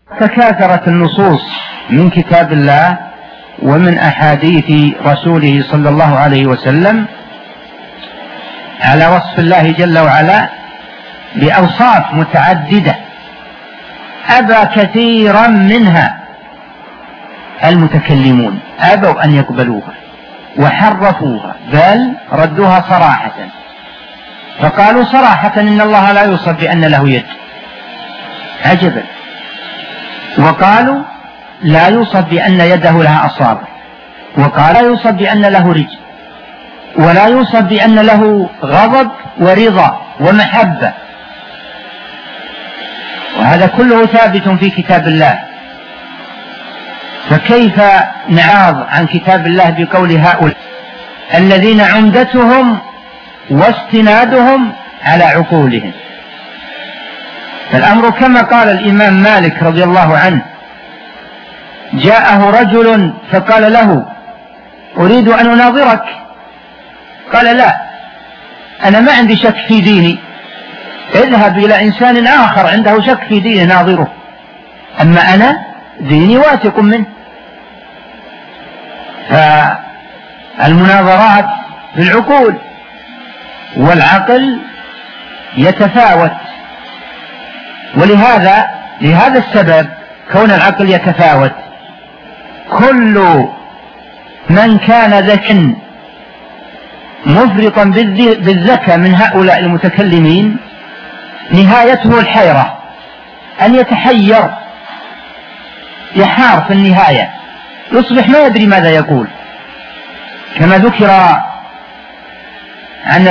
تكاثرت النصوص من كتاب الله ومن أحاديث رسوله صلى الله عليه وسلم على وصف الله جل وعلا بأوصاف متعددة أبى كثيرا منها المتكلمون، أبوا أن يقبلوها وحرفوها بل ردوها صراحة، فقالوا صراحة إن الله لا يوصف بأن له يد، عجبا، وقالوا لا يوصف بأن يده لها أصابع، وقال لا يوصف بأن له رجل، ولا يوصف بأن له غضب ورضا ومحبة، وهذا كله ثابت في كتاب الله، فكيف نعاض عن كتاب الله بقول هؤلاء الذين عمدتهم واستنادهم على عقولهم؟ فالأمر كما قال الإمام مالك رضي الله عنه: جاءه رجل فقال له: أريد أن أناظرك. قال: لا، أنا ما عندي شك في ديني، اذهب إلى إنسان آخر عنده شك في دينه ناظره، أما أنا ديني واثق منه. فالمناظرات بالعقول، والعقل يتفاوت، ولهذا السبب كون العقل يتفاوت كل من كان ذكا مفرطا بالذكاء من هؤلاء المتكلمين نهايته الحيرة، أن يتحير، يحار في النهاية، يصبح ما يدري ماذا يقول، كما ذكر عن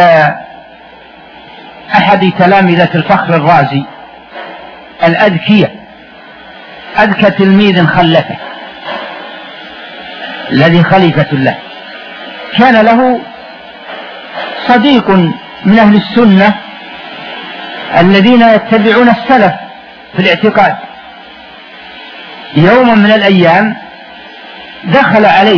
أحد تلامذة الفخر الرازي الأذكية، أذكى تلميذ خلفه الذي خليفة له، كان له صديق من أهل السنة الذين يتبعون السلف في الاعتقاد. يوما من الأيام دخل عليه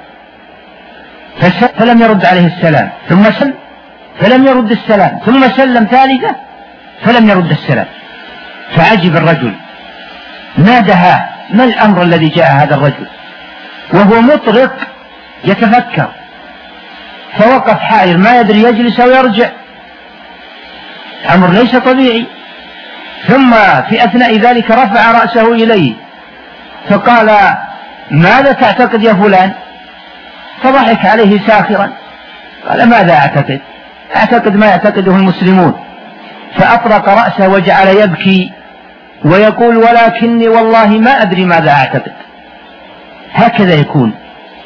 فلم يرد عليه السلام، ثم سلم فلم يرد السلام، ثم سلم ثالثة فلم يرد السلام، فعجب الرجل، نادها: ما الأمر الذي جاء هذا الرجل؟ وهو مطرق يتفكر، فوقف حائر ما يدري يجلس أو يرجع، أمر ليس طبيعي. ثم في أثناء ذلك رفع رأسه إليه فقال: ماذا تعتقد يا فلان؟ فضحك عليه ساخرا، قال: ماذا أعتقد؟ أعتقد ما يعتقده المسلمون. فأطرق رأسه وجعل يبكي ويقول: ولكني والله ما أدري ماذا أعتقد. هكذا يكون.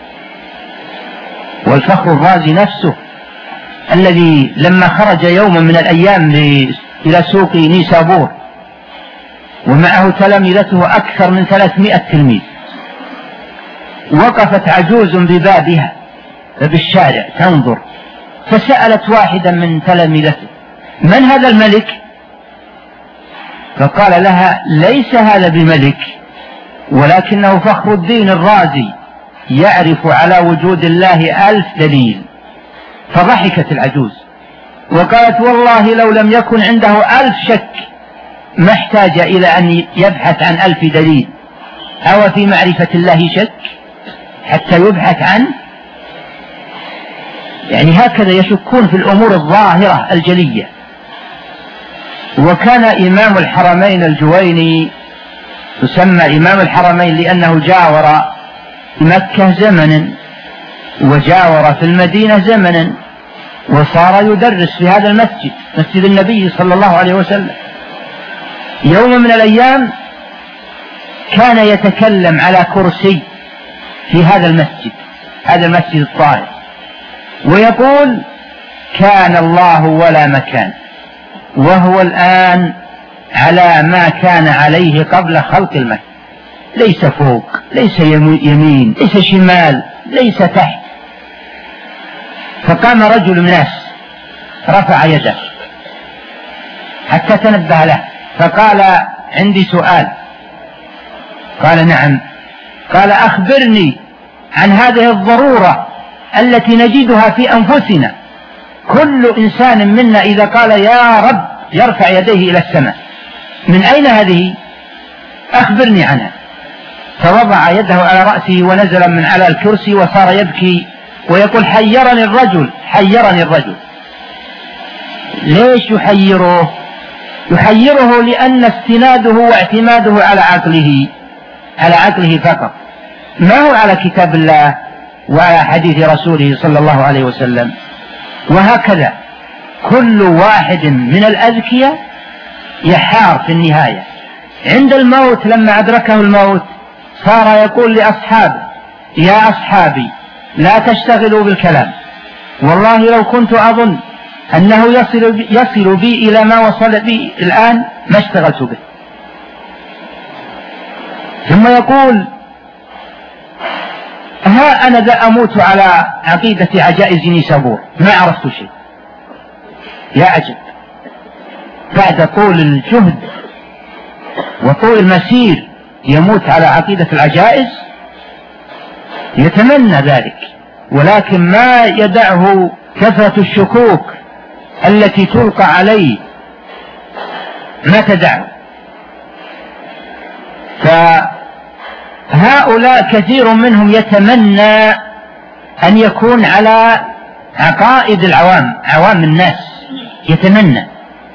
والفخر الرازي نفسه الذي لما خرج يوما من الأيام إلى سوق نيسابور ومعه تلامذته أكثر من 300 تلميذ، وقفت عجوز ببابها بالشارع تنظر، فسألت واحدا من تلامذته: من هذا الملك؟ فقال لها: ليس هذا بملك، ولكنه فخر الدين الرازي يعرف على وجود الله 1000 دليل. فضحكت العجوز وقالت: والله لو لم يكن عنده 1000 شك ما احتاج إلى أن يبحث عن 1000 دليل، أو في معرفة الله شك حتى يبحث عنه؟ يعني هكذا يشكون في الأمور الظاهرة الجلية. وكان إمام الحرمين الجويني يسمى إمام الحرمين لأنه جاور مكة زمنا وجاور في المدينة زمنا، وصار يدرس في هذا المسجد، مسجد النبي صلى الله عليه وسلم. يوم من الأيام كان يتكلم على كرسي في هذا المسجد، هذا المسجد الطاهر، ويقول: كان الله ولا مكان، وهو الآن على ما كان عليه قبل خلق المكان، ليس فوق، ليس يمين، ليس شمال، ليس تحت. فقام رجل من الناس رفع يده حتى تنبه له، فقال: عندي سؤال. قال: نعم. قال: أخبرني عن هذه الضرورة التي نجدها في أنفسنا، كل إنسان منا إذا قال يا رب يرفع يديه إلى السماء، من أين هذه؟ أخبرني عنها. فوضع يده على رأسه ونزل من على الكرسي وصار يبكي ويقول حيرني الرجل، حيرني الرجل. ليش يحيره؟ يحيره لأن استناده واعتماده على عقله فقط، ما هو على كتاب الله وعلى حديث رسوله صلى الله عليه وسلم. وهكذا كل واحد من الأذكياء يحار في النهاية. عند الموت لما أدركه الموت صار يقول لأصحابه يا أصحابي لا تشتغلوا بالكلام، والله لو كنت أظن أنه يصل بي إلى ما وصل بي الآن ما اشتغلت به. ثم يقول ها أنا ذا أموت على عقيدة عجائز نيسابور ما عرفت شيء. يا عجب، بعد طول الجهد وطول المسير يموت على عقيدة العجائز. يتمنى ذلك، ولكن ما يدعه كثرة الشكوك التي تلقى عليه، ما تدعه. فهؤلاء كثير منهم يتمنى أن يكون على عقائد عوام الناس، يتمنى.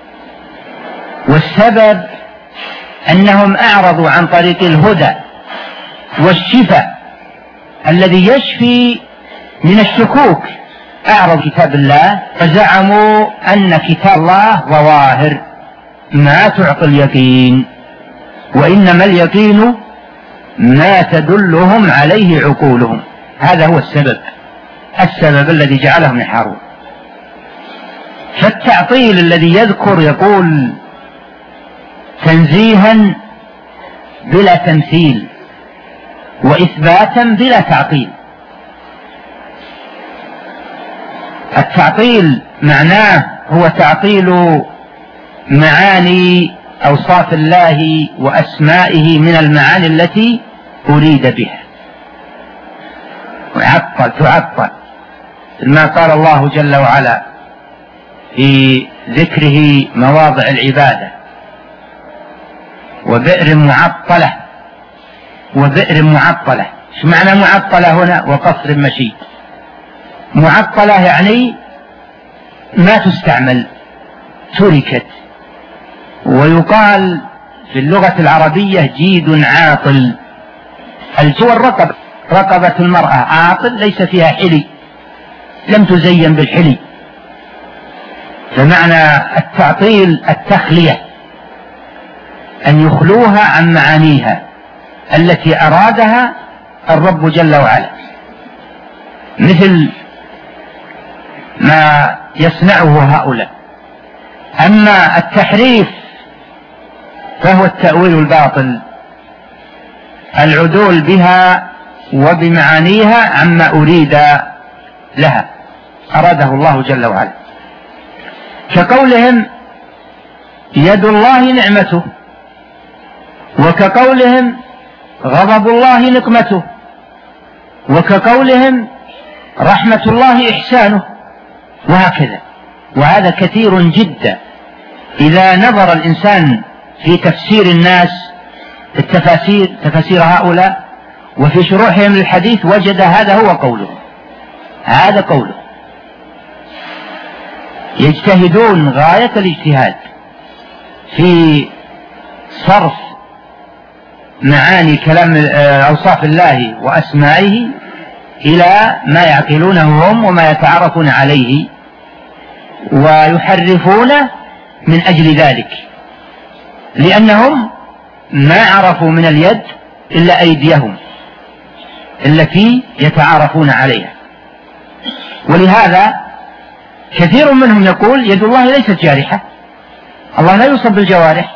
والسبب أنهم أعرضوا عن طريق الهدى والشفاء الذي يشفي من الشكوك، أعرض كتاب الله فزعموا أن كتاب الله ظواهر ما تعطي اليقين، وإنما اليقين ما تدلهم عليه عقولهم. هذا هو السبب الذي جعلهم يحارون. فالتعطيل الذي يذكر يقول تنزيها بلا تمثيل وإثباتا بلا تعطيل. التعطيل معناه هو تعطيل معاني أوصاف الله وأسمائه من المعاني التي أريد بها، تعطل ما قال الله جل وعلا في ذكره مواضع العبادة وبئر معطلة. شو معنى معطلة هنا؟ وقصر مشيد. معطلة يعني ما تستعمل، تركت. ويقال في اللغة العربية جيد عاطل. الجو الرقبة، رقبة المرأة عاطل ليس فيها حلي، لم تزين بالحلي. فمعنى التعطيل التخلية، أن يخلوها عن معانيها التي أرادها الرب جل وعلا، مثل ما يصنعه هؤلاء. أما التحريف فهو التأويل الباطل، العدول بها وبمعانيها عما أريد لها، أراده الله جل وعلا. كقولهم يد الله نعمته، وكقولهم غضب الله نقمته، وكقولهم رحمة الله إحسانه، وهكذا. وهذا كثير جدا. إذا نظر الإنسان في تفسير الناس، تفاسير هؤلاء وفي شروحهم للحديث، وجد هذا هو قوله، هذا قوله. يجتهدون غاية الاجتهاد في صرف معاني كلام أوصاف الله وأسمائه إلى ما يعقلونه هم وما يتعرفون عليه، ويحرفون من أجل ذلك، لأنهم ما عرفوا من اليد إلا أيديهم التي يتعارفون عليها. ولهذا كثير منهم يقول يد الله ليست جارحة، الله لا يوصف بالجوارح.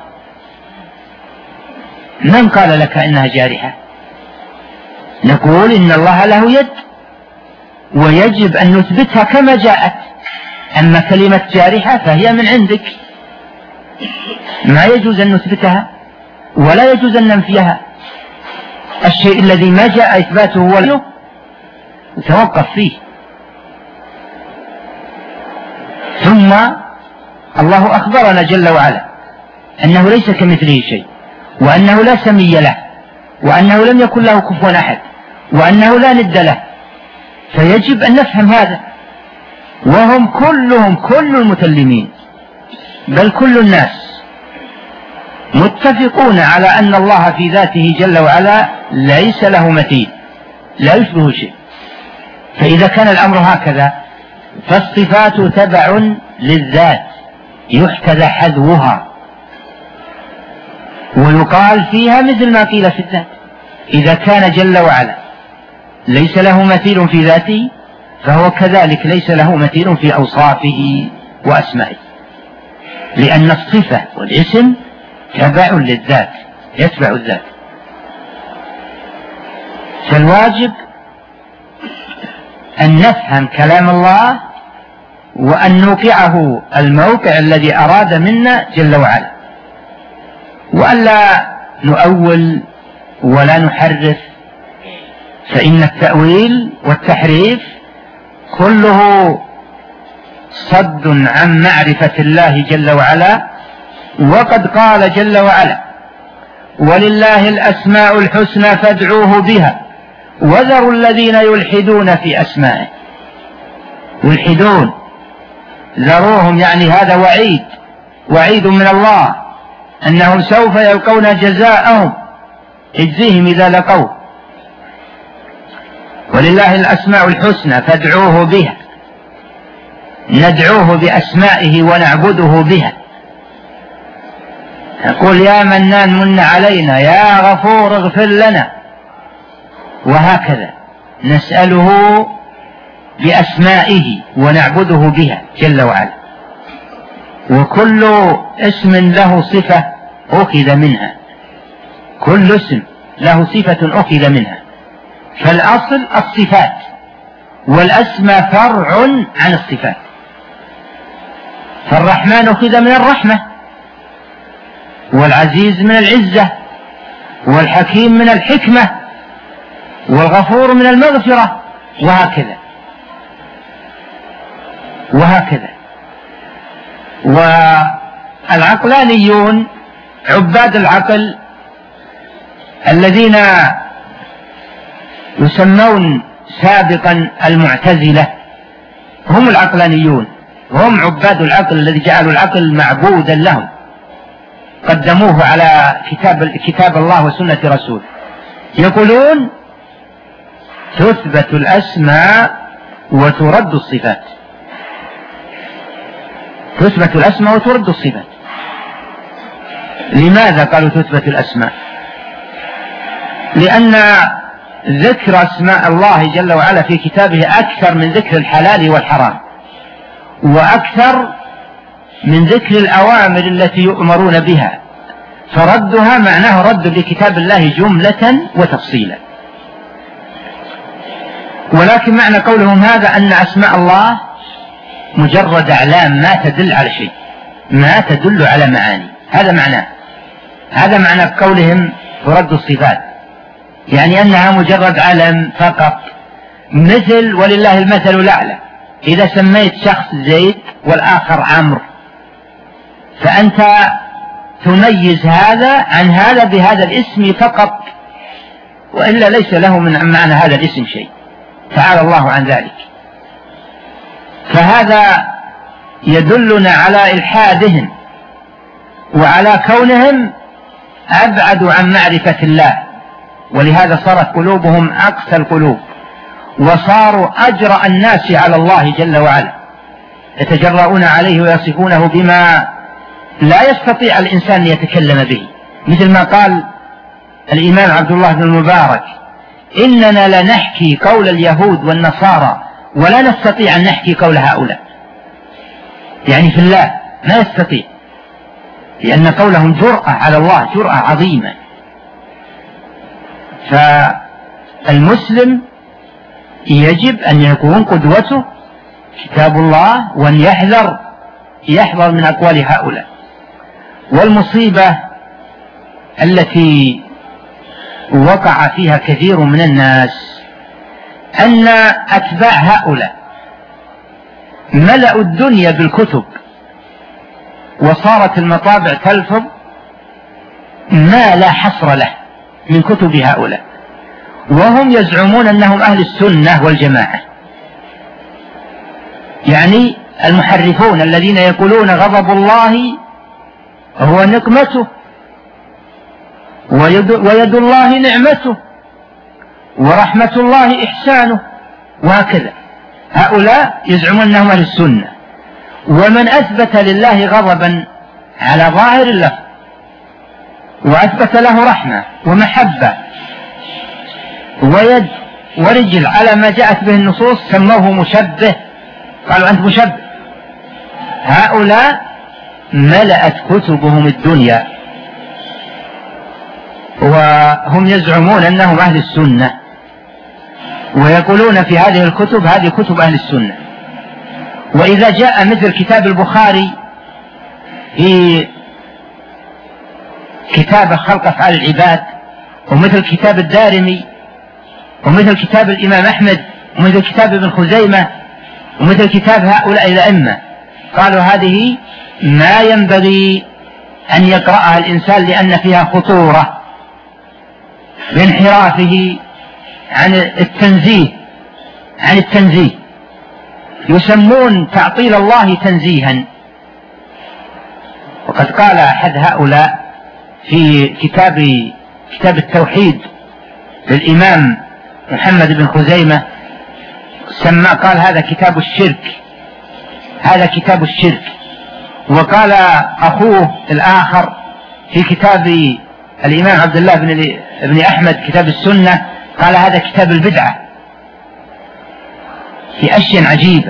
من قال لك إنها جارحة؟ نقول إن الله له يد ويجب أن نثبتها كما جاءت. أما كلمة جارحة فهي من عندك، ما يجوز أن نثبتها ولا يجوز أن ننفيها. الشيء الذي ما جاء إثباته ولا نتوقف فيه. ثم الله أخبرنا جل وعلا أنه ليس كمثله شيء، وأنه لا سمي له، وأنه لم يكن له كفوا أحد، وأنه لا ند له. فيجب أن نفهم هذا. وهم كلهم، كل المكلمين بل كل الناس متفقون على أن الله في ذاته جل وعلا ليس له مثيل، لا يشبه شيء. فإذا كان الأمر هكذا فالصفات تبع للذات يحتذى حذوها، ويقال فيها مثل ما قيل في الذات. إذا كان جل وعلا ليس له مثيل في ذاته فهو كذلك ليس له مثيل في أوصافه وأسمائه، لأن الصفة والاسم تبع للذات، يتبع الذات. فالواجب أن نفهم كلام الله وأن نوقعه الموقع الذي أراد منا جل وعلا، وألا نؤول ولا نحرف، فإن التأويل والتحريف كله صد عن معرفة الله جل وعلا. وقد قال جل وعلا: ولله الأسماء الحسنى فادعوه بها وذروا الذين يلحدون في أسمائه. يلحدون، ذروهم، يعني هذا وعيد، وعيد من الله أنهم سوف يلقون جزاءهم اجزيهم إذا لقوه. ولله الأسماء الحسنى فادعوه بها، ندعوه بأسمائه ونعبده بها. نقول: يا منان من علينا، يا غفور اغفر لنا، وهكذا نسأله بأسمائه ونعبده بها جل وعلا. وكل اسم له صفة أخذ منها، كل اسم له صفة أخذ منها. فالأصل الصفات، والأسماء فرع عن الصفات. فالرحمن أخذ من الرحمة، والعزيز من العزة، والحكيم من الحكمة، والغفور من المغفرة، وهكذا وهكذا. والعقلانيون عباد العقل الذين يسمون سابقا المعتزلة هم العقلانيون، هم عباد العقل الذي جعلوا العقل معبودا لهم، قدموه على كتاب الله وسنة رسوله. يقولون: تثبت الأسماء وترد الصفات، تثبت الأسماء وترد الصفات. لماذا قالوا تثبت الأسماء؟ لأن ذكر أسماء الله جل وعلا في كتابه أكثر من ذكر الحلال والحرام، وأكثر من ذكر الأوامر التي يؤمرون بها، فردها معناه رد لكتاب الله جملة وتفصيلا. ولكن معنى قولهم هذا أن أسماء الله مجرد أعلام ما تدل على شيء، ما تدل على معاني. هذا معناه، هذا معنى قولهم ترد الصفات، يعني أنها مجرد علم فقط. مثل ولله المثل الأعلى، إذا سميت شخص زيد والآخر عمرو، فأنت تميز هذا عن هذا بهذا الاسم فقط، وإلا ليس له من معنى هذا الاسم شيء، تعالى الله عن ذلك. فهذا يدلنا على إلحادهم وعلى كونهم أبعدوا عن معرفة الله، ولهذا صارت قلوبهم أقسى القلوب، وصاروا أجرأ الناس على الله جل وعلا، يتجرؤون عليه ويصفونه بما لا يستطيع الإنسان أن يتكلم به، مثل ما قال الإمام عبد الله بن المبارك: إننا لنحكي قول اليهود والنصارى ولا نستطيع أن نحكي قول هؤلاء. يعني في الله ما يستطيع، لأن قولهم جرأة على الله، جرأة عظيمة. فالمسلم يجب أن يكون قدوته كتاب الله، وأن يحذر من أقوال هؤلاء. والمصيبة التي وقع فيها كثير من الناس أن أتباع هؤلاء ملأوا الدنيا بالكتب، وصارت المطابع تلفظ ما لا حصر له من كتب هؤلاء، وهم يزعمون أنهم أهل السنة والجماعة، يعني المحرفون الذين يقولون غضب الله هو نقمته، ويد الله نعمته، ورحمة الله إحسانه، وهكذا. هؤلاء يزعمون أنهم أهل السنة. ومن أثبت لله غضبا على ظاهر اللفظ وأثبت له رحمة ومحبة ويد ورجل على ما جاءت به النصوص سموه مشبه، قالوا أنت مشبه. هؤلاء ملأت كتبهم الدنيا، وهم يزعمون أنهم أهل السنة، ويقولون في هذه الكتب هذه كتب أهل السنة. وإذا جاء مثل كتاب البخاري في كتاب خلق أفعال العباد، ومثل كتاب الدارمي، ومثل كتاب الإمام أحمد، ومثل كتاب ابن خزيمة، ومثل كتاب هؤلاء الأئمة، قالوا هذه ما ينبغي أن يقرأها الإنسان لأن فيها خطورة بانحرافه عن التنزيه. يسمون تعطيل الله تنزيها. وقد قال أحد هؤلاء في كتاب التوحيد للإمام محمد بن خزيمة، قال هذا كتاب الشرك. وقال أخوه الآخر في كتاب الإمام عبد الله بن أحمد كتاب السنة، قال هذا كتاب البدعة، في أشياء عجيبة.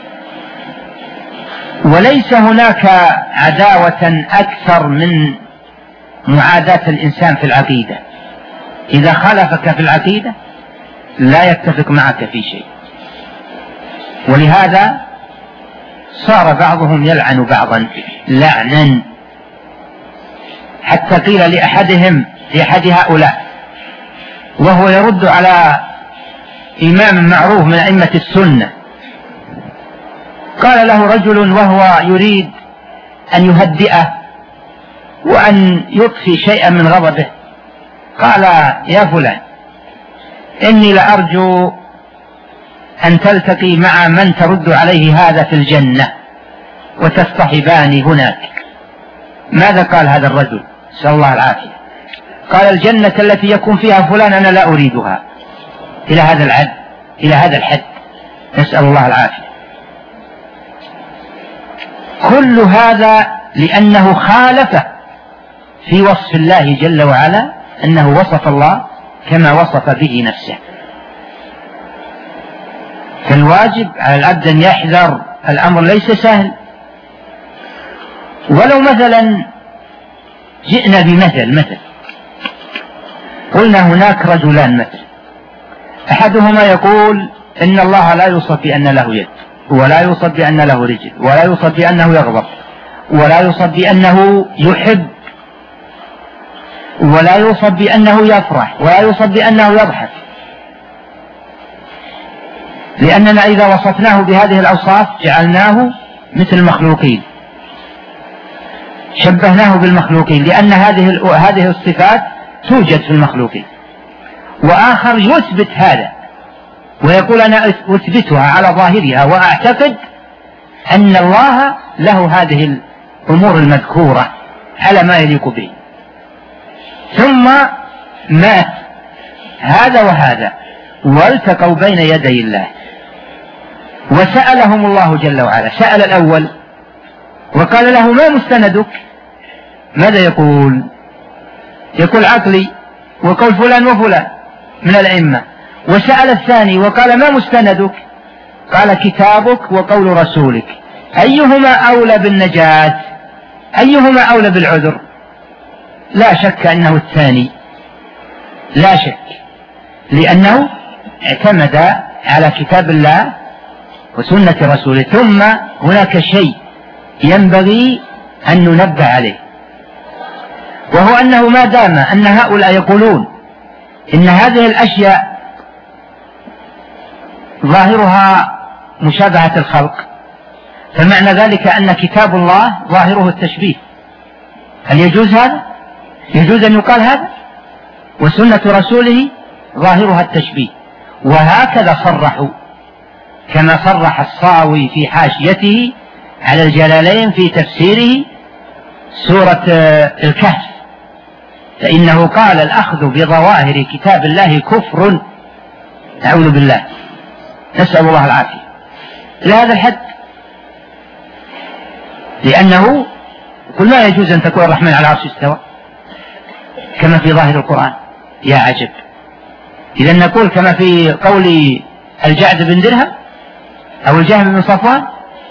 وليس هناك عداوة أكثر من معاداة الإنسان في العقيدة. إذا خالفك في العقيدة لا يتفق معك في شيء. ولهذا صار بعضهم يلعن بعضا لعنا، حتى قيل لأحد هؤلاء وهو يرد على إمام معروف من أئمة السنة، قال له رجل وهو يريد أن يهدئه وأن يطفي شيئا من غضبه، قال يا فلان إني لأرجو أن تلتقي مع من ترد عليه هذا في الجنة وتصطحبان هناك. ماذا قال هذا الرجل؟ نسأل الله العافية. قال الجنة التي يكون فيها فلان أنا لا أريدها. إلى هذا الحد، نسأل الله العافية. كل هذا لأنه خالف في وصف الله جل وعلا، أنه وصف الله كما وصف به نفسه. فالواجب على العبد أن يحذر، الأمر ليس سهل. ولو مثلا جئنا بمثل قلنا هناك رجلان مثل، أحدهما يقول إن الله لا يوصف بأن له يد، ولا يوصف بأن له رجل، ولا يوصف بأنه يغضب، ولا يوصف بأنه يحب، ولا يوصف بأنه يفرح، ولا يوصف بأنه يضحك، لأننا إذا وصفناه بهذه الأوصاف جعلناه مثل المخلوقين، شبهناه بالمخلوقين، لأن هذه الصفات توجد في المخلوقين. وآخر يثبت هذا ويقول أنا أثبتها على ظاهرها، وأعتقد أن الله له هذه الأمور المذكورة على ما يليق به. ثم مات هذا وهذا والتقوا بين يدي الله، وسألهم الله جل وعلا. سأل الأول وقال له ما مستندك؟ ماذا يقول؟ يقول عقلي وقول فلان وفلان من الأئمة. وسأل الثاني وقال ما مستندك؟ قال كتابك وقول رسولك. أيهما أولى بالنجاة؟ أيهما أولى بالعذر؟ لا شك أنه الثاني، لا شك، لأنه اعتمد على كتاب الله وسنة رسوله. ثم هناك شيء ينبغي أن ننبه عليه، وهو أنه ما دام أن هؤلاء يقولون إن هذه الأشياء ظاهرها مشابهة الخلق، فمعنى ذلك أن كتاب الله ظاهره التشبيه. هل يجوز هذا؟ يجوز أن يقال هذا؟ وسنة رسوله ظاهرها التشبيه. وهكذا صرحوا، كما صرح الصاوي في حاشيته على الجلالين في تفسيره سورة الكهف، فإنه قال: الأخذ بظواهر كتاب الله كفر، أعوذ بالله، نسأل الله العافية، إلى هذا الحد. لأنه قل ما يجوز أن تكون الرحمن على العرش استوى كما في ظاهر القرآن. يا عجب! إذا نقول كما في قول الجعد بن درهم أو الجهم بن صفوان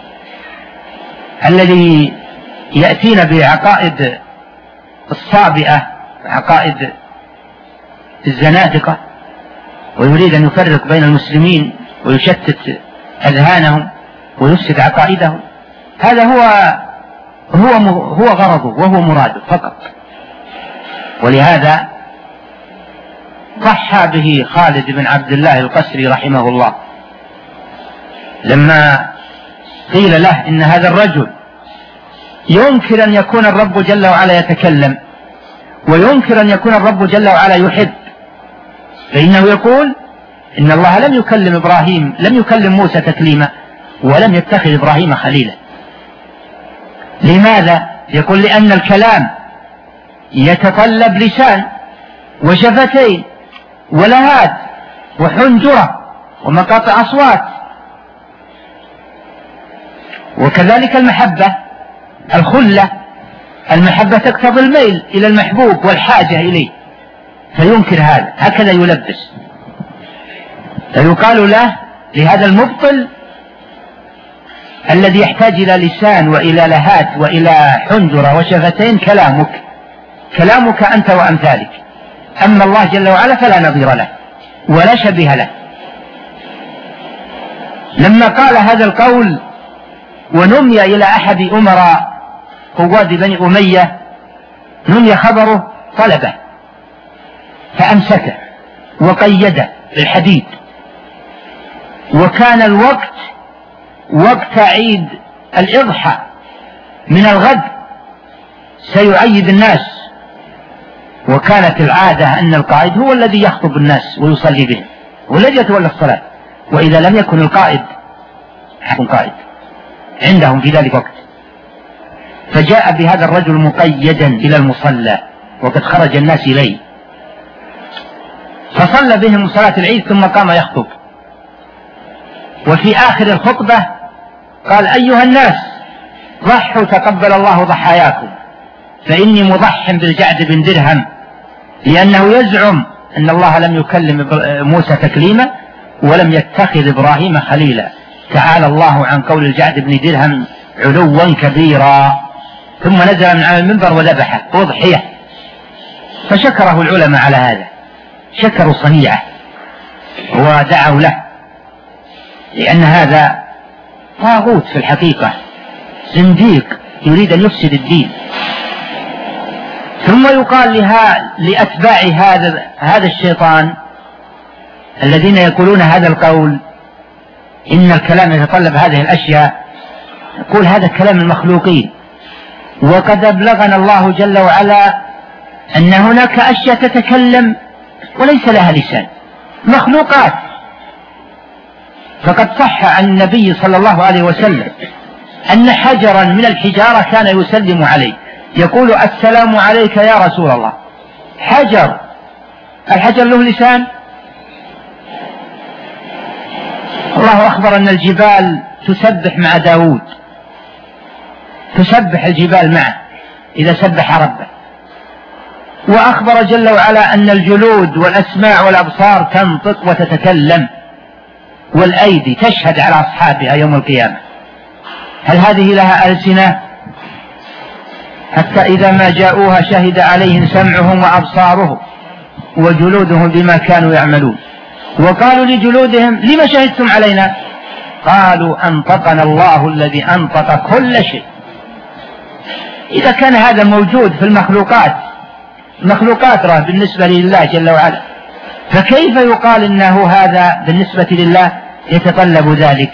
الذي يأتينا بعقائد الصابئة، عقائد الزنادقة، ويريد أن يفرق بين المسلمين ويشتت أذهانهم ويفسد عقائدهم. هذا هو غرضه وهو مراده فقط. ولهذا ضحى به خالد بن عبد الله القسري رحمه الله لما قيل له إن هذا الرجل ينكر أن يكون الرب جل وعلا يتكلم، وينكر أن يكون الرب جل وعلا يحب، فإنه يقول إن الله لم يكلم موسى تكليما ولم يتخذ إبراهيم خليلا. لماذا؟ يقول: لأن الكلام يتطلب لسان وشفتين ولهات وحنجرة ومقاطع أصوات. وكذلك المحبة، الخلة، المحبة تقتضي الميل إلى المحبوب والحاجة إليه، فينكر هذا، هكذا يلبس. فيقال له لهذا المبطل الذي يحتاج إلى لسان وإلى لهات وإلى حنجرة وشفتين: كلامك أنت وأمثالك. أما الله جل وعلا فلا نظير له ولا شبيه له. لما قال هذا القول ونمي إلى أحد أمراء قواد بني أمية، نمي خبره، طلبه فأمسكه وقيده بالحديد. وكان الوقت وقت عيد الإضحى من الغد، سيعيد الناس، وكانت العادة أن القائد هو الذي يخطب الناس ويصلي بهم والذي يتولى الصلاة، وإذا لم يكن القائد يكون قائد عندهم في ذلك الوقت. فجاء بهذا الرجل مقيدا إلى المصلى وقد خرج الناس إليه، فصلى بهم صلاة العيد ثم قام يخطب. وفي آخر الخطبة قال: أيها الناس ضحوا تقبل الله ضحاياكم، فإني مضح بالجعد بن درهم، لأنه يزعم أن الله لم يكلم موسى تكليما ولم يتخذ إبراهيم خليلا. تعالى الله عن قول الجعد بن درهم علوا كبيرا. ثم نزل من على المنبر وذبحه أضحية. فشكره العلماء على هذا، شكروا صنيعه ودعوا له، لأن هذا طاغوت في الحقيقة، زنديق يريد أن يفسد الدين. ثم يقال لأتباع هذا الشيطان الذين يقولون هذا القول إن الكلام يتطلب هذه الأشياء، يقول هذا كلام المخلوقين، وقد أبلغنا الله جل وعلا أن هناك أشياء تتكلم وليس لها لسان، مخلوقات. فقد صح عن النبي صلى الله عليه وسلم أن حجرا من الحجارة كان يسلم عليه يقول: السلام عليك يا رسول الله. حجر، الحجر له لسان؟ الله أخبر أن الجبال تسبح مع داود، تسبح الجبال معه إذا سبح ربه. وأخبر جل وعلا أن الجلود والأسماع والأبصار تنطق وتتكلم، والأيدي تشهد على أصحابها يوم القيامة. هل هذه لها ألسنة؟ حتى إذا ما جاءوها شهد عليهم سمعهم وأبصارهم وجلودهم بما كانوا يعملون. وقالوا لجلودهم: لما شهدتم علينا؟ قالوا: أنطقنا الله الذي أنطق كل شيء. إذا كان هذا موجود في المخلوقات، مخلوقات راه بالنسبة لله جل وعلا، فكيف يقال إنه هذا بالنسبة لله يتطلب ذلك؟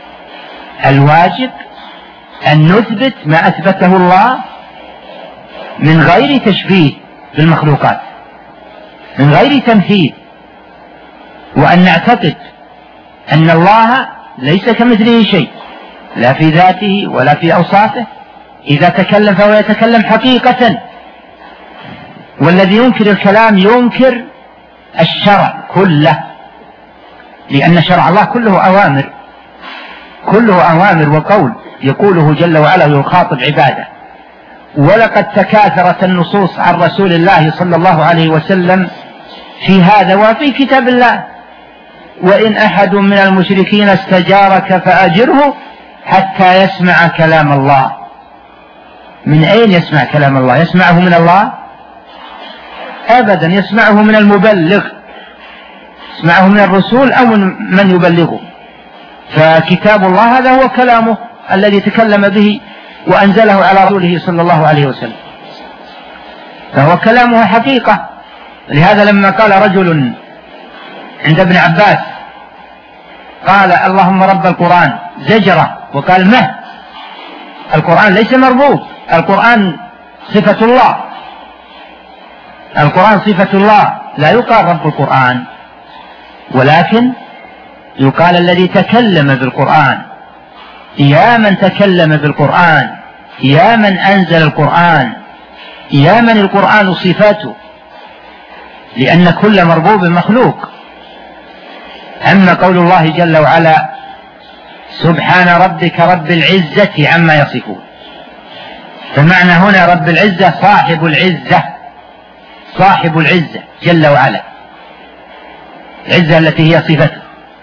الواجب أن نثبت ما أثبته الله من غير تشبيه بالمخلوقات، من غير تمثيل، وأن نعتقد أن الله ليس كمثله شيء لا في ذاته ولا في أوصافه، إذا تكلم فهو يتكلم حقيقة. والذي ينكر الكلام ينكر الشرع كله، لأن شرع الله كله أوامر، كله أوامر وقول يقوله جل وعلا ويخاطب عباده. ولقد تكاثرت النصوص عن رسول الله صلى الله عليه وسلم في هذا وفي كتاب الله: وإن أحد من المشركين استجارك فأجره حتى يسمع كلام الله. من أين يسمع كلام الله؟ يسمعه من الله؟ أبدا، يسمعه من المبلغ، يسمعه من الرسول أو من يبلغه. فكتاب الله هذا هو كلامه الذي تكلم به وأنزله على رسوله صلى الله عليه وسلم، فهو كلامه حقيقة. لهذا لما قال رجل عند ابن عباس قال: اللهم رب القرآن، زجره وقال: ما القرآن ليس مربوب، القرآن صفة الله، القرآن صفة الله، لا يقال رب القرآن، ولكن يقال الذي تكلم بالقرآن. يا من تكلم بالقرآن، يا من أنزل القرآن، يا من القرآن صفاته، لأن كل مربوب مخلوق. أما قول الله جل وعلا: سبحان ربك رب العزة عما يصفون، فمعنى هنا رب العزة صاحب العزة، صاحب العزة جل وعلا، العزة التي هي صفته.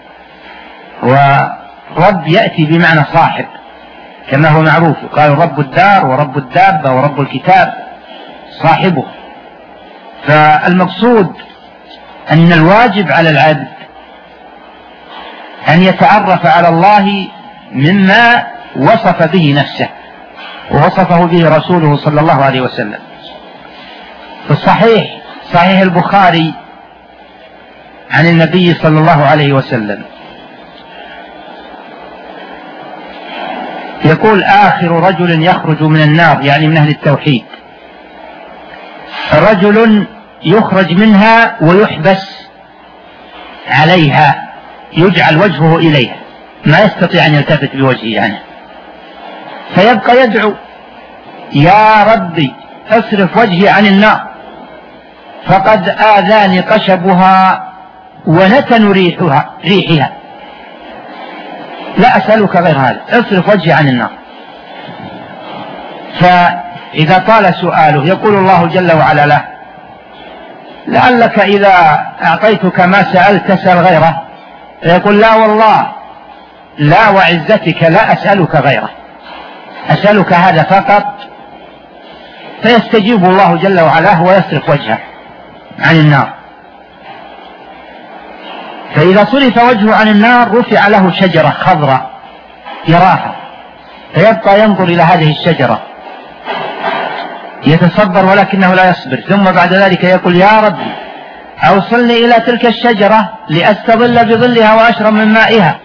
ورب يأتي بمعنى صاحب كما هو معروف، قال رب الدار ورب الدابة ورب الكتاب صاحبه. فالمقصود أن الواجب على العبد أن يتعرف على الله مما وصف به نفسه ووصفه به رسوله صلى الله عليه وسلم. في الصحيح، صحيح البخاري، عن النبي صلى الله عليه وسلم يقول: آخر رجل يخرج من النار، يعني من أهل التوحيد، رجل يخرج منها ويحبس عليها، يجعل وجهه إليها، ما يستطيع أن يلتفت بوجهه عنه، فيبقى يدعو: يا ربي اصرف وجهي عن النار فقد آذاني قشبها ونتن ريحها، لا أسألك غير هذا، اصرف وجهي عن النار. فإذا طال سؤاله يقول الله جل وعلا له: لعلك إذا أعطيتك ما سألت تسأل غيره، فيقول: لا والله، لا وعزتك لا أسألك غيره، أسألك هذا فقط. فيستجيب الله جل وعلا ويصرف وجهه عن النار. فإذا صرف وجهه عن النار رفع له شجرة خضراء يراها، فيبقى ينظر إلى هذه الشجرة يتصبر ولكنه لا يصبر، ثم بعد ذلك يقول: يا ربي أوصلني إلى تلك الشجرة لأستظل بظلها وأشرب من مائها.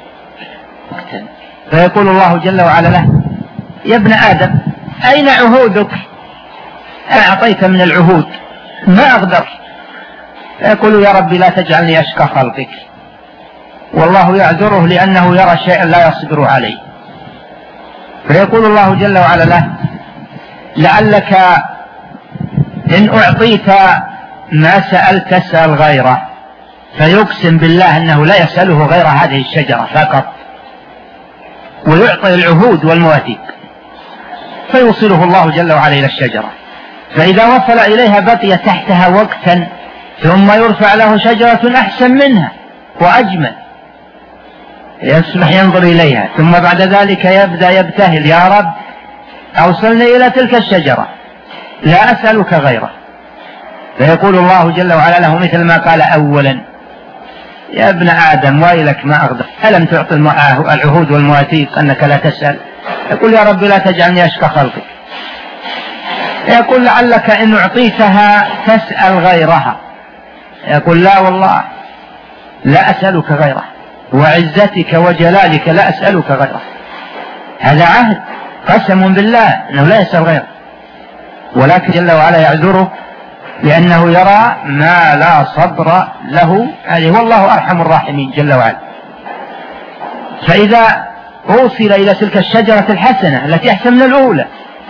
فيقول الله جل وعلا له: يا ابن آدم أين عهودك؟ أعطيت من العهود ما أقدر. فيقول: يا ربي لا تجعلني أشقى خلقك. والله يعذره لأنه يرى شيئا لا يصبر عليه. فيقول الله جل وعلا له: لعلك إن أعطيت ما سألت تسأل غيره. فيقسم بالله أنه لا يسأله غير هذه الشجرة فقط، ويعطي العهود والمواثيق، فيوصله الله جل وعلا إلى الشجرة. فإذا وصل إليها بقي تحتها وقتا، ثم يرفع له شجرة أحسن منها وأجمل، يصبح ينظر إليها، ثم بعد ذلك يبدأ يبتهل: يا رب أوصلني إلى تلك الشجرة لا أسألك غيره. فيقول الله جل وعلا له مثل ما قال أولا: يا ابن آدم ويلك ما أغدر، ألم تعطي العهود والمواثيق أنك لا تسأل؟ يقول: يا رب لا تجعلني أشقى خلقك. يقول: لعلك إن أعطيتها تسأل غيرها. يقول: لا والله لا أسألك غيره، وعزتك وجلالك لا أسألك غيره. هذا عهد، قسم بالله أنه لا يسأل غيره. ولكن جل وعلا يعذره لأنه يرى ما لا صبر له عليه، والله أرحم الراحمين جل وعلا. فإذا أوصل إلى تلك الشجرة الحسنة التي أحسن من الأولى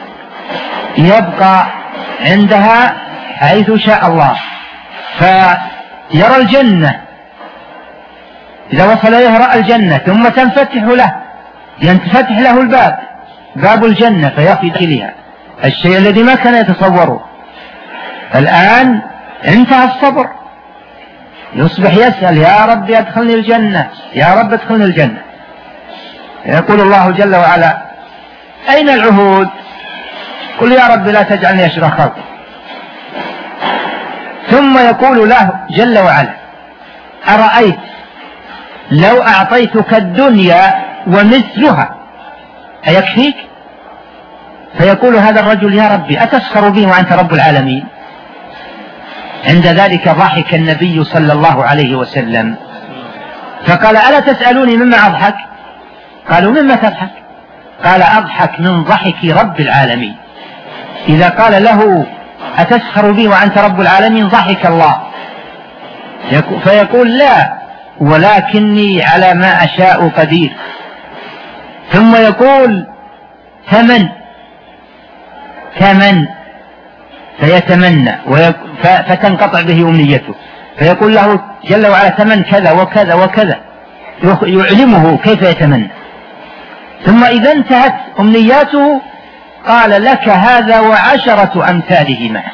يبقى عندها حيث شاء الله، فيرى الجنة، إذا وصل إليها رأى الجنة، ثم تنفتح له، ينفتح له الباب، باب الجنة، فيأتي إليها الشيء الذي ما كان يتصوره. الآن انتهى الصبر، يصبح يسأل يا رب أدخلني الجنة، يا رب أدخلني الجنة. يقول الله جل وعلا أين العهود؟ قل يا رب لا تجعلني أشرك خلقك. ثم يقول له جل وعلا أرأيت لو أعطيتك الدنيا ومثلها أيكفيك؟ فيقول هذا الرجل يا ربي أتسخر بي وأنت رب العالمين؟ عند ذلك ضحك النبي صلى الله عليه وسلم فقال ألا تسألوني مما أضحك؟ قالوا مما تضحك؟ قال أضحك من ضحك رب العالمين. إذا قال له أتسخر بي وأنت رب العالمين ضحك الله، فيقول لا ولكني على ما أشاء قدير. ثم يقول ثمن فيتمنى فتنقطع به أمنيته، فيقول له جل وعلا ثمن كذا وكذا وكذا، يعلمه كيف يتمنى. ثم إذا انتهت أمنياته قال لك هذا وعشرة أمثاله معه.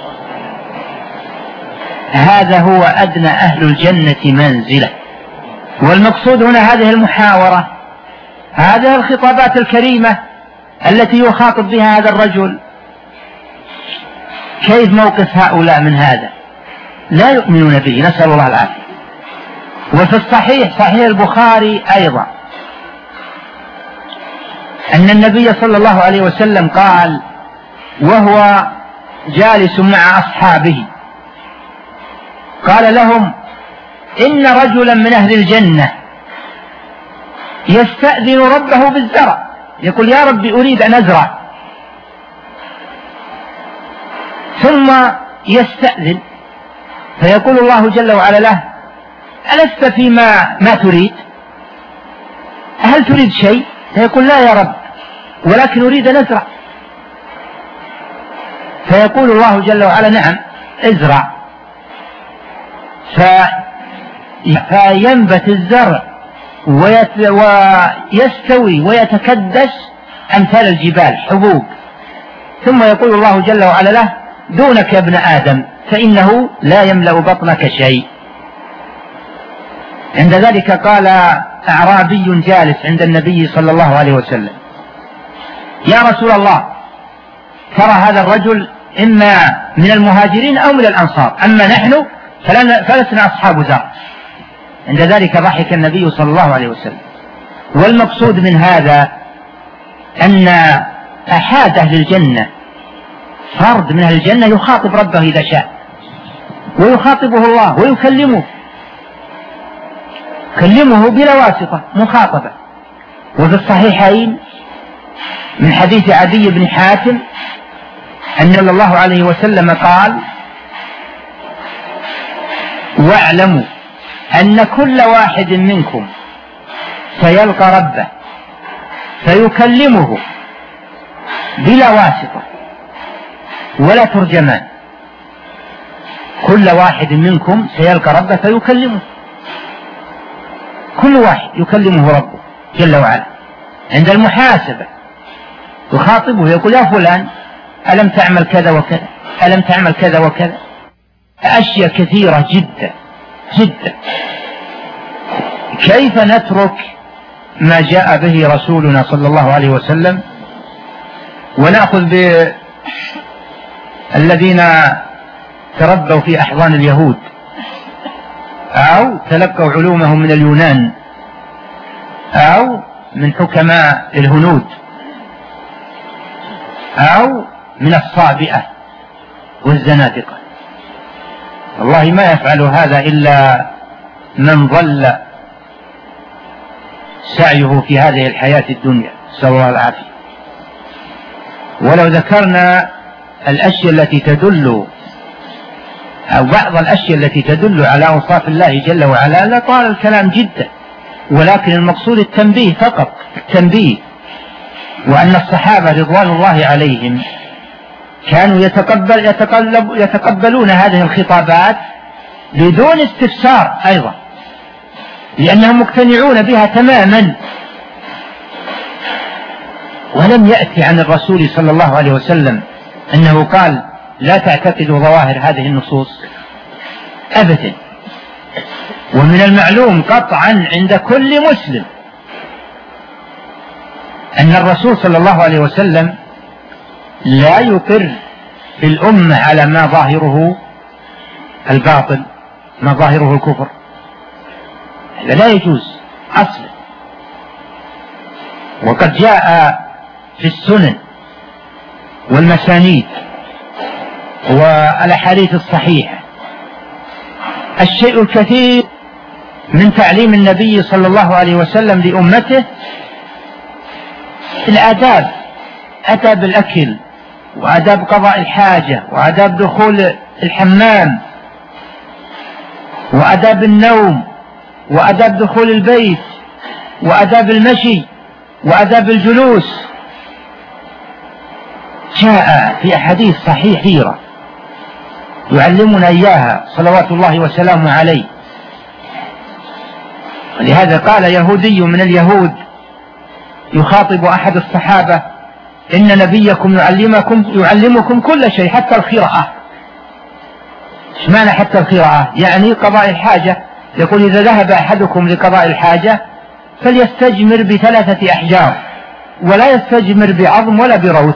هذا هو أدنى أهل الجنة منزلة. والمقصود هنا هذه المحاورة، هذه الخطابات الكريمة التي يخاطب بها هذا الرجل. كيف موقف هؤلاء من هذا؟ لا يؤمنون به، نسأل الله العافية. وفي الصحيح صحيح البخاري أيضا أن النبي صلى الله عليه وسلم قال وهو جالس مع أصحابه قال لهم إن رجلا من أهل الجنة يستأذن ربه بالزرع، يقول يا ربي أريد أن أزرع، ثم يستأذن فيقول الله جل وعلا له ألست فيما ما تريد؟ هل تريد شيء؟ فيقول لا يا رب ولكن أريد أن أزرع. فيقول الله جل وعلا نعم ازرع، فينبت الزرع ويستوي ويتكدس أمثال الجبال حبوب. ثم يقول الله جل وعلا له دونك يا ابن آدم فإنه لا يملأ بطنك شيء. عند ذلك قال أعرابي جالس عند النبي صلى الله عليه وسلم يا رسول الله ترى هذا الرجل إما من المهاجرين أو من الأنصار، أما نحن فلسنا أصحاب زرع. عند ذلك ضحك النبي صلى الله عليه وسلم. والمقصود من هذا أن أحد أهل الجنة فرد من أهل الجنة يخاطب ربه إذا شاء، ويخاطبه الله ويكلمه بلا واسطة مخاطبة. وفي الصحيحين من حديث عدي بن حاتم أن صلى الله عليه وسلم قال واعلموا أن كل واحد منكم سيلقى ربه فيكلمه بلا واسطة ولا ترجمان. كل واحد منكم سيلقى ربه فيكلمه، كل واحد يكلمه ربه جل وعلا عند المحاسبة، يخاطبه يقول يا فلان ألم تعمل كذا وكذا، ألم تعمل كذا وكذا. أشياء كثيرة جدا جدا. كيف نترك ما جاء به رسولنا صلى الله عليه وسلم ونأخذ بالذين تربوا في أحضان اليهود أو تلقوا علومهم من اليونان أو من حكماء الهنود أو من الصابئة والزنادقة؟ والله ما يفعل هذا إلا من ضل سعيه في هذه الحياة الدنيا، نسأل الله العافية. ولو ذكرنا الأشياء التي تدل أو بعض الأشياء التي تدل على أوصاف الله جل وعلا لطال الكلام جدا، ولكن المقصود التنبيه فقط، التنبيه. وأن الصحابة رضوان الله عليهم كانوا يتقبلون هذه الخطابات بدون استفسار أيضا، لأنهم مقتنعون بها تماما. ولم يأتي عن الرسول صلى الله عليه وسلم أنه قال لا تعتقدوا ظواهر هذه النصوص أبدا. ومن المعلوم قطعا عند كل مسلم أن الرسول صلى الله عليه وسلم لا يقر في الأمة على ما ظاهره الباطل، ما ظاهره الكفر، هذا لا يجوز أصلا. وقد جاء في السنن والمسانيد والأحاديث الصحيحة الشيء الكثير من تعليم النبي صلى الله عليه وسلم لأمته الآداب، آداب الأكل، وآداب قضاء الحاجة، وآداب دخول الحمام، وآداب النوم، وآداب دخول البيت، وآداب المشي، وآداب الجلوس. جاء في أحاديث صحيحة يعلمنا إياها صلوات الله وسلامه عليه. ولهذا قال يهودي من اليهود يخاطب أحد الصحابة: إن نبيكم يعلمكم كل شيء حتى القراءة. ايش معنى حتى القراءة؟ يعني قضاء الحاجة. يقول: إذا ذهب أحدكم لقضاء الحاجة فليستجمر ب3 أحجار، ولا يستجمر بعظم ولا بروث.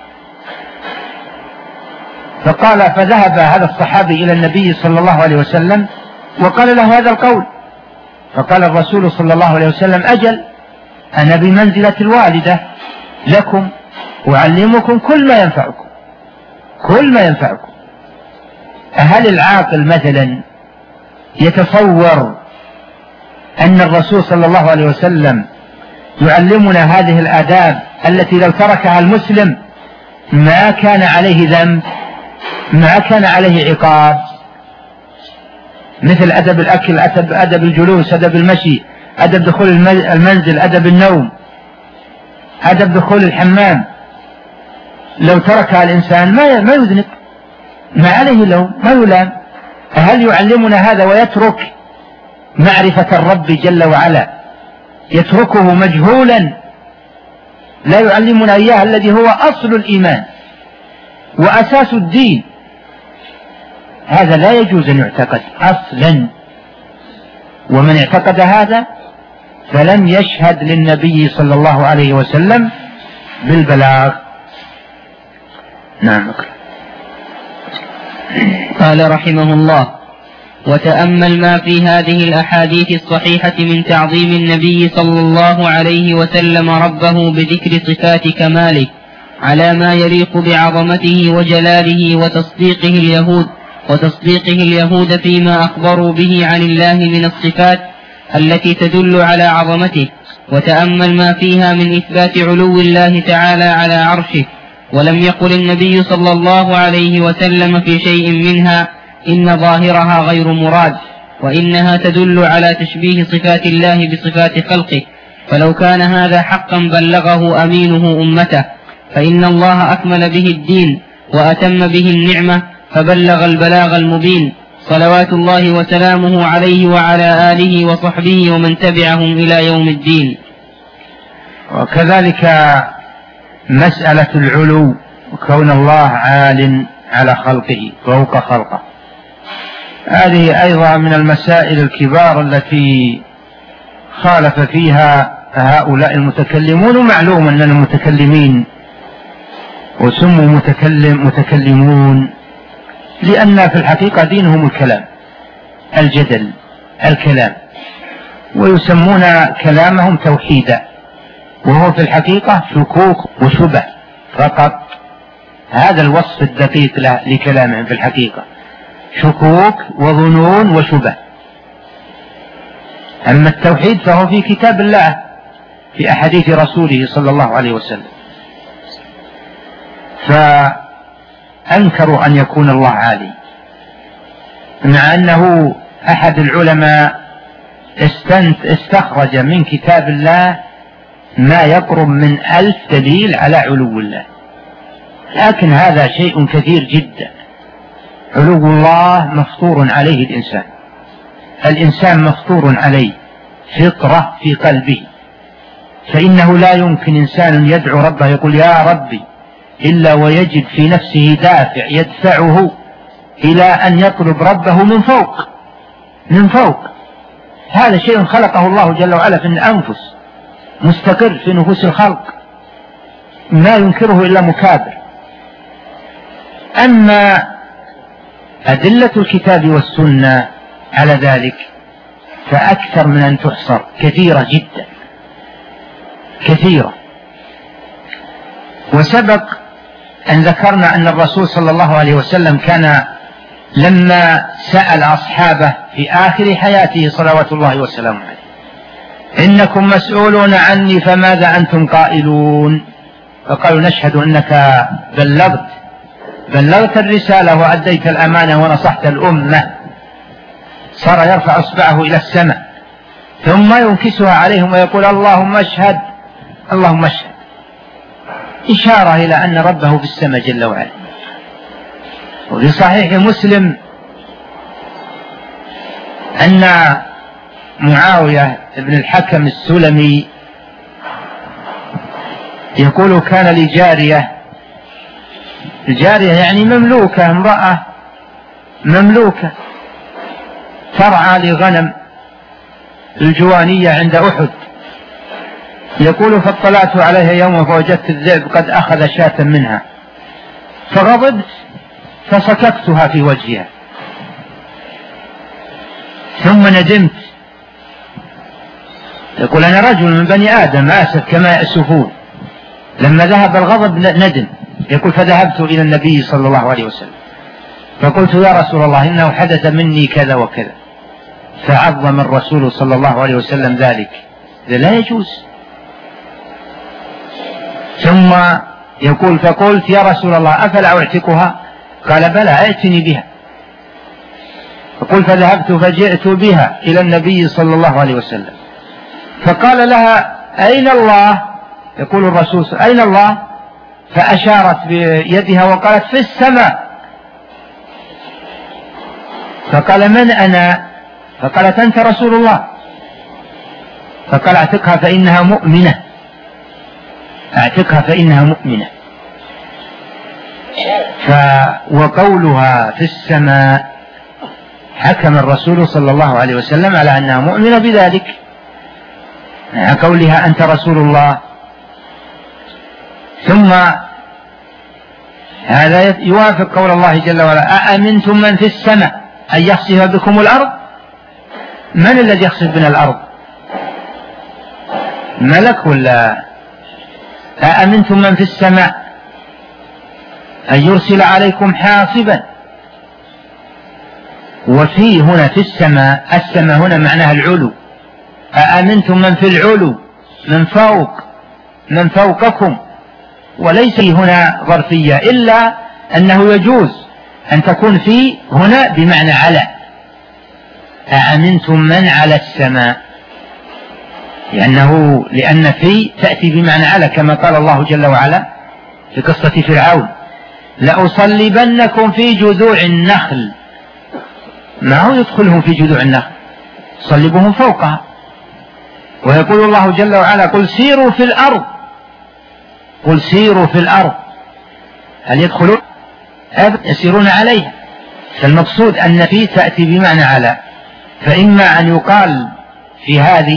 فذهب هذا الصحابي إلى النبي صلى الله عليه وسلم وقال له هذا القول، فقال الرسول صلى الله عليه وسلم: أجل، أنا بمنزلة الوالدة لكم، أعلمكم كل ما ينفعكم، كل ما ينفعكم. هل العاقل مثلا يتصور أن الرسول صلى الله عليه وسلم يعلمنا هذه الآداب التي لو تركها المسلم ما كان عليه ذنب، ما كان عليه عقاب، مثل أدب الأكل، أدب الجلوس، أدب المشي، أدب دخول المنزل، أدب النوم، أدب دخول الحمام؟ لو تركها الإنسان ما يذنب، ما عليه لوم، ما يلام. هل يعلمنا هذا ويترك معرفة الرب جل وعلا، يتركه مجهولا، لا يعلمنا إياه الذي هو أصل الإيمان وأساس الدين؟ هذا لا يجوز أن يعتقد أصلا. ومن اعتقد هذا فلم يشهد للنبي صلى الله عليه وسلم بالبلاغ. نعم. قال رحمه الله: وتأمل ما في هذه الأحاديث الصحيحة من تعظيم النبي صلى الله عليه وسلم ربه بذكر صفات كماله على ما يليق بعظمته وجلاله، وتصديقه اليهود فيما أخبروا به عن الله من الصفات التي تدل على عظمته. وتأمل ما فيها من إثبات علو الله تعالى على عرشه، ولم يقل النبي صلى الله عليه وسلم في شيء منها إن ظاهرها غير مراد، وإنها تدل على تشبيه صفات الله بصفات خلقه. فلو كان هذا حقا بلغه أمينه أمته، فإن الله أكمل به الدين وأتم به النعمة، فبلغ البلاغ المبين، صلوات الله وسلامه عليه وعلى آله وصحبه ومن تبعهم إلى يوم الدين. وكذلك مسألة العلو، وكون الله عال على خلقه فوق خلقه، هذه أيضا من المسائل الكبار التي خالف فيها هؤلاء المتكلمون. ومعلوم أن المتكلمين وسموا متكلمون لأن في الحقيقة دينهم الكلام، الجدل، الكلام، ويسمون كلامهم توحيدا، وهو في الحقيقة شكوك وشبه فقط. هذا الوصف الدقيق لكلامهم في الحقيقة، شكوك وظنون وشبه. أما التوحيد فهو في كتاب الله، في أحاديث رسوله صلى الله عليه وسلم. أنكروا أن يكون الله عالي، مع أنه أحد العلماء استخرج من كتاب الله ما يقرب من 1000 دليل على علو الله، لكن هذا شيء كثير جدا. علو الله مفطور عليه الإنسان مفطور عليه فطرة في قلبه، فإنه لا يمكن إنسان يدعو ربه يقول يا ربي إلا ويجد في نفسه دافع يدفعه إلى أن يطلب ربه من فوق. هذا شيء خلقه الله جل وعلا في الأنفس، مستقر في نفوس الخلق، ما ينكره إلا مكابر. أما أدلة الكتاب والسنة على ذلك فأكثر من أن تحصر، كثيرة جدا كثيرة. وسبق أن ذكرنا أن الرسول صلى الله عليه وسلم كان لما سأل أصحابه في آخر حياته صلوات الله وسلامه عليه إنكم مسؤولون عني فماذا أنتم قائلون؟ فقالوا نشهد أنك بلغت الرسالة وأديت الأمانة ونصحت الأمة. صار يرفع إصبعه إلى السماء ثم ينكسها عليهم ويقول اللهم اشهد اللهم اشهد، إشارة إلى أن ربه في السماء جل وعلا. وفي صحيح مسلم أن معاوية بن الحكم السلمي يقول كان لي جارية يعني مملوكة، امرأة مملوكة ترعى لغنم الجوانية عند أحد. يقول فاطلعت عليها يوما فوجدت الذئب قد أخذ شاة منها فغضبت فسككتها في وجهها ثم ندمت. يقول أنا رجل من بني آدم آسف كما يأسفون، لما ذهب الغضب ندم. يقول فذهبت إلى النبي صلى الله عليه وسلم فقلت يا رسول الله إنه حدث مني كذا وكذا، فعظم الرسول صلى الله عليه وسلم ذلك، لا يجوز. ثم يقول فقلت يا رسول الله أفلا أعتقها؟ قال بلى ائتني بها. فقل فذهبت فجئت بها إلى النبي صلى الله عليه وسلم فقال لها أين الله؟ يقول الرسول أين الله؟ فأشارت بيدها وقالت في السماء. فقال من أنا؟ فقالت أنت رسول الله. فقال اعتقها فإنها مؤمنة، اعتقها فإنها مؤمنة. وقولها في السماء حكم الرسول صلى الله عليه وسلم على أنها مؤمنة بذلك، مع قولها أنت رسول الله. ثم هذا يوافق قول الله جل وعلا أأمنتم من في السماء أن يخسف بكم الأرض؟ من الذي يخسف بنا الأرض؟ ملك ولا؟ أأمنتم من في السماء أن يرسل عليكم حاصبا. وفي هنا في السماء هنا معناها العلو. أأمنتم من في العلو من فوقكم، وليس هنا ظرفية إلا أنه يجوز أن تكون في هنا بمعنى على. أأمنتم من على السماء، لأن في تأتي بمعنى على، كما قال الله جل وعلا في قصة فرعون لأصلبنكم في جذوع النخل. ما هو يدخلهم في جذوع النخل، صلبهم فوقها. ويقول الله جل وعلا قل سيروا في الأرض، هل يدخلون؟ يسيرون عليها. فالمقصود أن في تأتي بمعنى على، فإما أن يقال في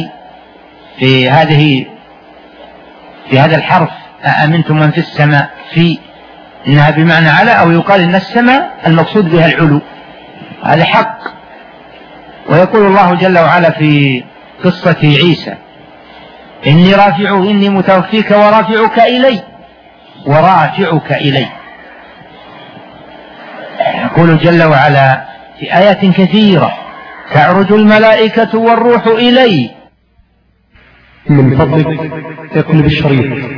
هذا الحرف أأمنتم من في السماء في إنها بمعنى على، أو يقال إن السماء المقصود بها العلو، هذا حق. ويقول الله جل وعلا في قصة عيسى إني متوفيك ورافعك إلي. يقول جل وعلا في آيات كثيرة تعرج الملائكة والروح إليه. من فضلك اقلب الشريط